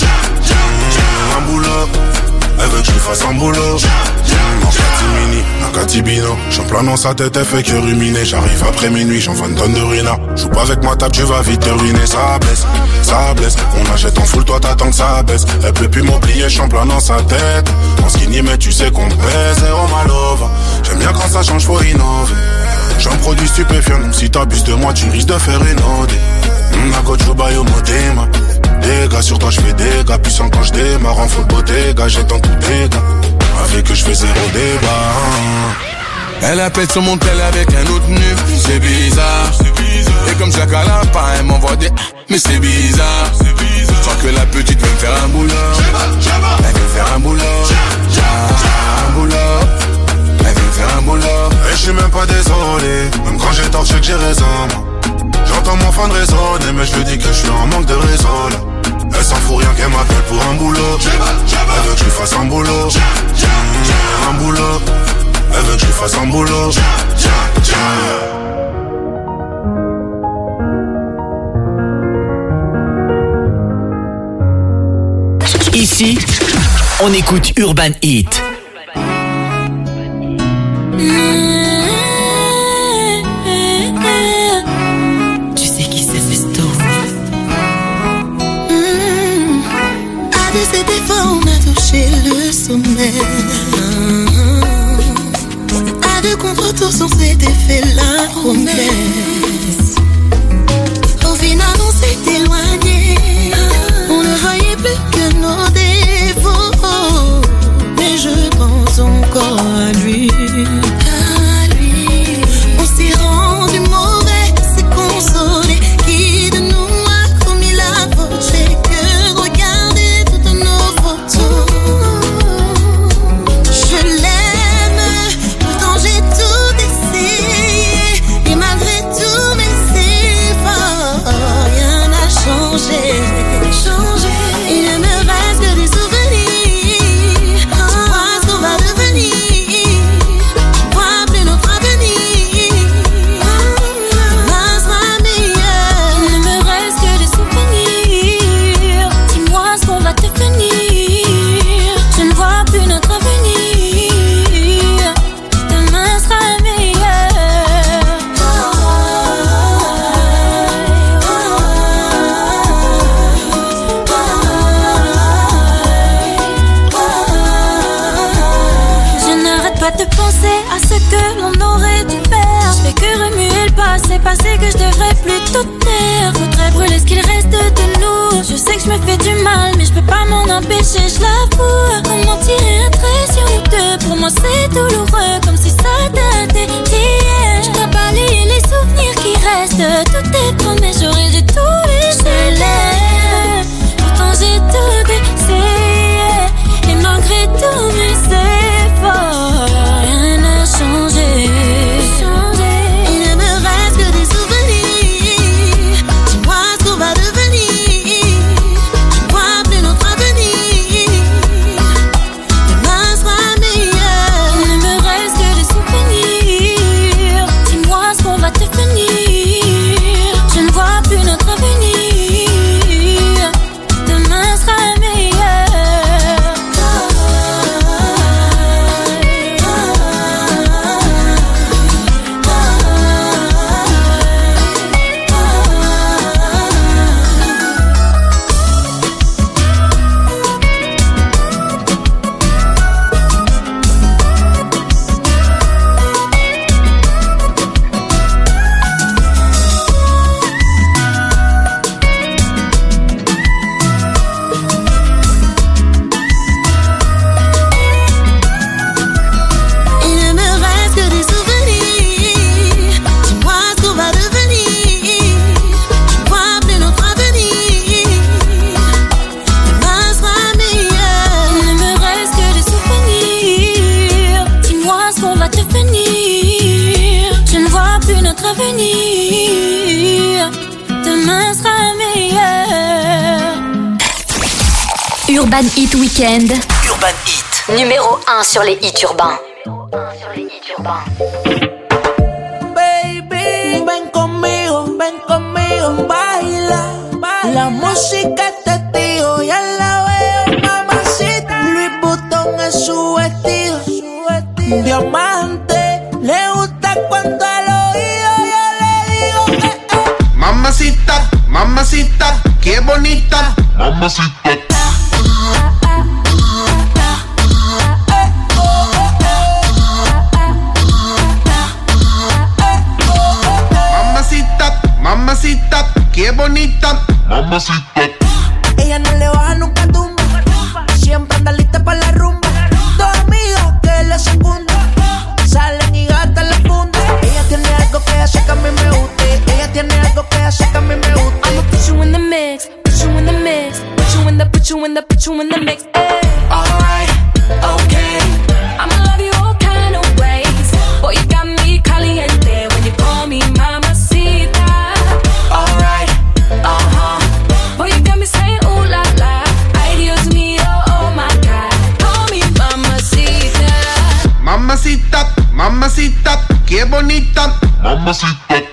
S19: Un boulot. Elle veut que je lui fasse un boulot. En catimini, un catibino. J'en plein dans sa tête, elle fait que ruminer. J'arrive après minuit, j'en vends une tonne de ruina. Joue pas avec ma table, tu vas vite te ruiner. Ça blesse, on achète en full, toi t'attends que ça baisse. Elle peut plus m'oublier, j'en plein dans sa tête. En skinny, mais tu sais qu'on pèse, zéro malova. J'aime bien quand ça change, faut innover. J'en produis stupéfiant, même si t'abuses de moi, tu risques de faire une OD. La coach au bail au motema. Dégâts sur toi, je fais dégâts. Puissant quand je démarre en full bodega. J'étends tout dégâts. Avec que je fais zéro débat.
S15: Elle appelle sur mon tel avec un autre nu, c'est bizarre. Et comme je la cala pas, elle m'envoie des mais c'est bizarre. Je crois que la petite veut me faire un boulot. Elle veut me faire un boulot. Un boulot. Elle veut me faire un boulot.
S19: Et je suis même pas désolé, même quand j'ai tort, je sais que j'ai raison. J'entends mon fan raisonner, mais je lui dis que je suis en manque de réseau là. Elle s'en fout rien qu'elle m'appelle pour un boulot. Elle veut que je lui fasse un boulot. Un boulot. Elle veut que je lui fasse un boulot.
S2: Ici, on écoute Urban Hit.
S3: Tu sais qui c'est Festo. À de cet effort, on a touché le sommet. À de contre-tours, on s'était fait la promesse. Au final, on s'est éloigné. On ne voyait plus que nos défauts. Mais je pense encore à lui. On s'est rendu mauvais, c'est consolé. Qui de nous a commis la faute? J'ai que regarder toutes nos photos. Je l'aime, pourtant j'ai tout essayé. Et malgré tous mes efforts, rien n'a changé. Il ne me reste que des souvenirs. Tu vois ce qu'on va devenir. Tu vois plus notre avenir. Demain sera meilleur. Il ne me reste que des souvenirs. Dis-moi ce qu'on va devenir. Je ne vois plus notre avenir. Demain sera meilleur. Je n'arrête pas de penser à ce que l'on aurait dû faire. Je fais que remuer le passé que je devrais plutôt taire. Faudrait brûler ce qu'il reste de nous. Je sais que je me fais du mal, mais je peux pas m'en empêcher, je l'avoue. Comment tirer un trait sur nous deux? Pour moi c'est douloureux, comme si ça datait d'hier. Je dois balayer les souvenirs qui restent. Tout est promesse, j'aurais dû tout laisser l'air. Pourtant j'ai tout essayé. Et malgré tous mes efforts, rien n'a changé. Il ne me reste que des souvenirs. Dis-moi ce qu'on va devenir. Tu vois plus notre avenir. Demain sera meilleur. Il ne me reste que des souvenirs. Dis-moi ce qu'on va devenir. Je ne vois plus notre avenir. Demain sera meilleur. Il ne me reste que des souvenirs. Dis-moi ce qu'on va devenir. Tu vois plus notre avenir. Demain sera meilleur. Il ne me reste que des souvenirs. Dis-moi ce qu'on va devenir. Je ne vois plus notre avenir. Demain sera meilleur.
S7: Urban Hit Weekend.
S2: Urban Hit.
S7: Numéro 1 sur les hits urbains.
S21: Baby, ven conmigo, baila. La música es testigo, ya la veo, mamacita. Louis Vuitton es su vestido, diamante. Le gusta cuando al oído yo le digo
S19: Mamacita, mamacita, qué bonita. Mamacita. Mamacita, mamacita, qué bonita. Mamacita.
S21: Ella no le baja nunca tumba. Siempre anda lista para la rumba. Dos amigas que la secundan. Salen y gastan la funda. Ella tiene algo que hace que a mí me guste. Ella tiene algo que hace que a mí me guste.
S1: I'ma put you in the mix, put you in the mix, put you in the, put you in the, put you in the mix. Alright, okay. I'ma love you all kind of ways. Boy, you got me caliente when you call me mamacita. Alright, boy, you got
S5: Mamacita, mamacita, qué bonita. Mamacita.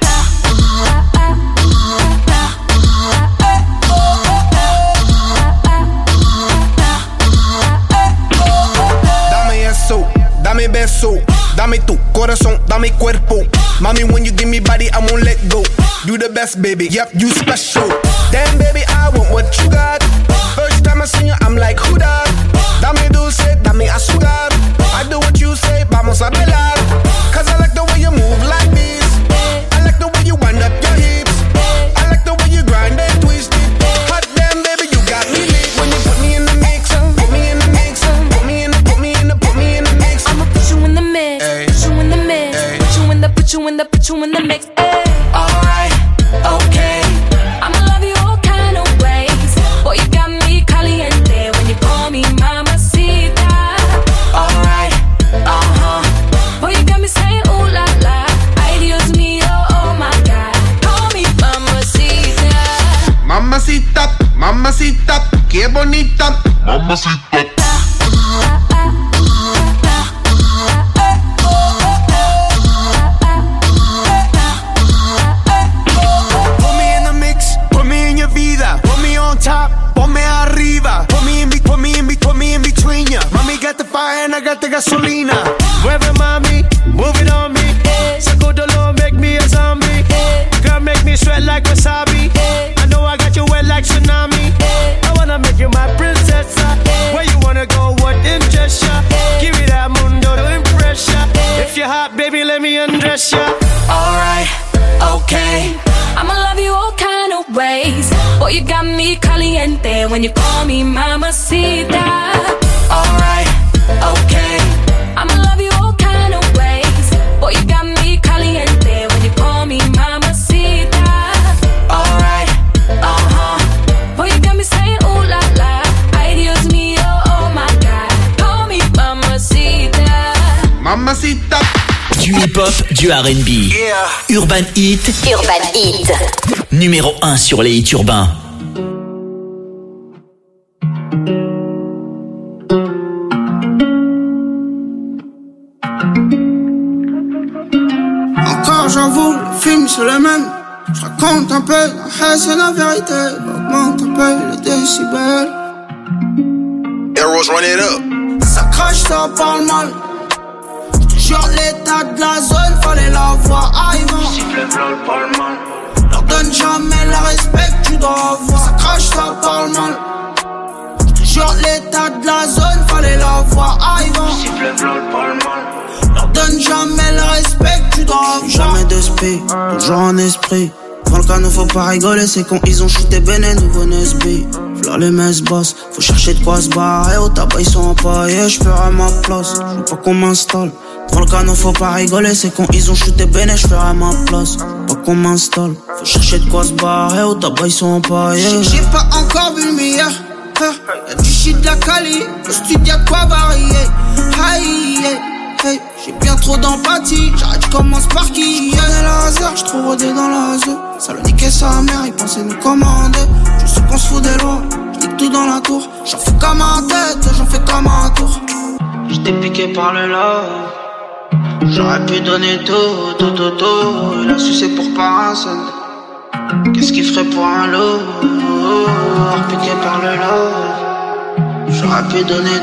S5: Dame beso, dame tu corazón, dame cuerpo. Mommy, when you give me body, I won't let go. You the best, baby, yep, you special. Damn, baby, I want what you got. First time I see you, I'm like, who that? Dame dulce, dame azúcar. I do what you say, vamos a bailar. Cause I like the way you move like this. I like the way you wind up your hips. I like the way you grind and twist it. Hot damn, baby, you got me lit. When you put me in the mix, put me in the mix, put me in the mix.
S3: I'ma put you in the mix, put you in the mix, put you in the mix.
S16: Alright, okay. I'ma love you all kind of ways. Boy, you got me caliente when you call me mamacita. Alright, boy, you got me saying ooh la la. Ay, Dios mío, oh my God. Call me mamacita.
S5: Mamacita, mamacita, qué bonita. Mamacita.
S21: I got the gasolina. Mueve mami, move it on me. Saco dolor, make me a zombie. Girl, make me sweat like wasabi. I know I got you wet like tsunami. I wanna make you my princess. Where you wanna go, what interest ya? Give me that mundo to impress ya. If you're hot, baby, let me undress ya.
S16: Alright, okay. I'ma love you all kind of ways. Boy, you got me caliente when you call me mamacita. Alright, okay. I'ma love you all kind of ways. Boy, you got me caliente when you call me mamacita. Alright, boy, you got me saying ooh la la. Ay, Dios mío, oh my God. Call me mamacita.
S5: Mamacita.
S2: Du hip-hop, du R&B. Yeah. Urban Hit.
S7: Urban Hit.
S2: Numéro 1 sur les hits urbains.
S21: Encore j'avoue, le film c'est le même. Je raconte un peu, c'est la vérité. Augmente un peu les décibels.
S9: Arrows, run it up.
S21: Ça crache, ça parle mal. J'te jure l'état de la zone, fallait la voir arrivant. Siffle bleu, parle mal. Leur donne jamais le respect que tu dois avoir. Ça crache, ça parle mal. J'te jure l'état de la zone, fallait la voir arrivant. Siffle bleu, parle mal. Leur donne jamais le respect que tu dois avoir. Jamais d'esprit, toujours en esprit. Dans le canon faut pas rigoler, c'est quand ils ont shooté Béné, nouveau Nesby. V'là les messes boss, faut chercher de quoi se barrer. Au tabac ils sont empaillés, j'ferai ma place. J'veux pas qu'on m'installe. Dans le canon faut pas rigoler, c'est quand ils ont shooté Béné, j'ferai ma place. Pas qu'on m'installe, faut chercher de quoi se barrer. Au tabac ils sont empaillés. J'ai pas encore vu le meilleur. Y'a du shit de la quali, au studio y'a de quoi varier. Aïe, hey, j'ai bien trop d'empathie, j'arrête, j'commence par qui? J'prenais la hasard, j'trouve rodé dans la zone. Salonique et sa mère, ils pensaient nous commander. Je sais qu'on se fout des lois, j'nique tout dans la tour. J'en fais comme un tête, j'en fais comme un tour. J'étais piqué par le love. J'aurais pu donner tout. Il a sucé pour pas un seul. Qu'est-ce qu'il ferait pour un lot? Piqué par le love. J'aurais pu donner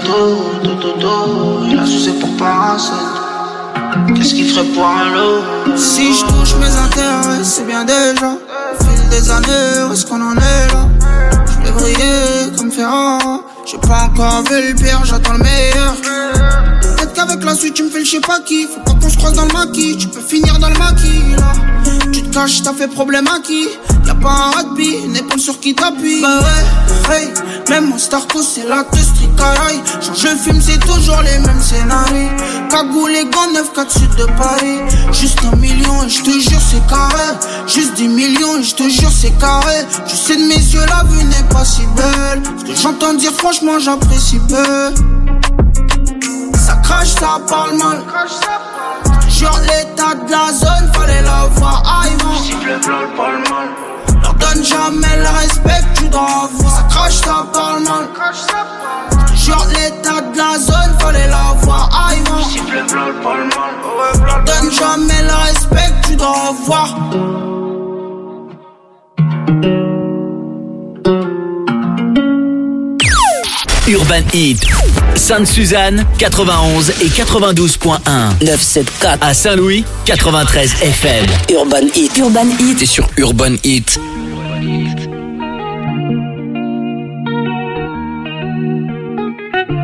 S21: tout. Il a sucé pour pas un seul. Qu'est-ce qu'il ferait pour un lot? Si je touche mes intérêts, c'est bien déjà. Au fil des années, où est-ce qu'on en est là? Je vais briller comme Ferrara. J'ai pas encore vu le pire, j'attends le meilleur. Peut-être qu'avec la suite tu me fais le je sais pas qui. Faut pas qu'on se croise dans le maquis, tu peux finir dans le maquis là. Tu te caches, t'as fait problème à qui? Y'a pas un rugby, une épaule sur qui t'appuie. Bah ouais, hey, même mon Starco c'est la te street caraï. Change le film c'est toujours les mêmes scénarios. Cagoule et gants 9-4 sud de Paris. Juste 1 million et je te jure c'est carré. Juste 10 millions et je te jure c'est carré. Je sais de mes yeux la vue n'est pas si belle. Ce que j'entends dire franchement j'apprécie peu. Ça crache, ça parle mal. Jure l'état de la zone, fallait la voir arrivant. Siffle bleu, parle mal. Leur donne jamais le respect que tu dois avoir. Ça crache, ça parle mal. Jure l'état de la zone, fallait la voir arrivant. Siffle bleu, parle mal.
S5: revoir.
S2: Urban Hit, Sainte-Suzanne, 91 et 92.1.
S8: 974.
S2: À Saint-Louis, 93 FM.
S8: Urban Hit. Urban Hit.
S22: T'es sur Urban Hit.
S8: Urban Hit.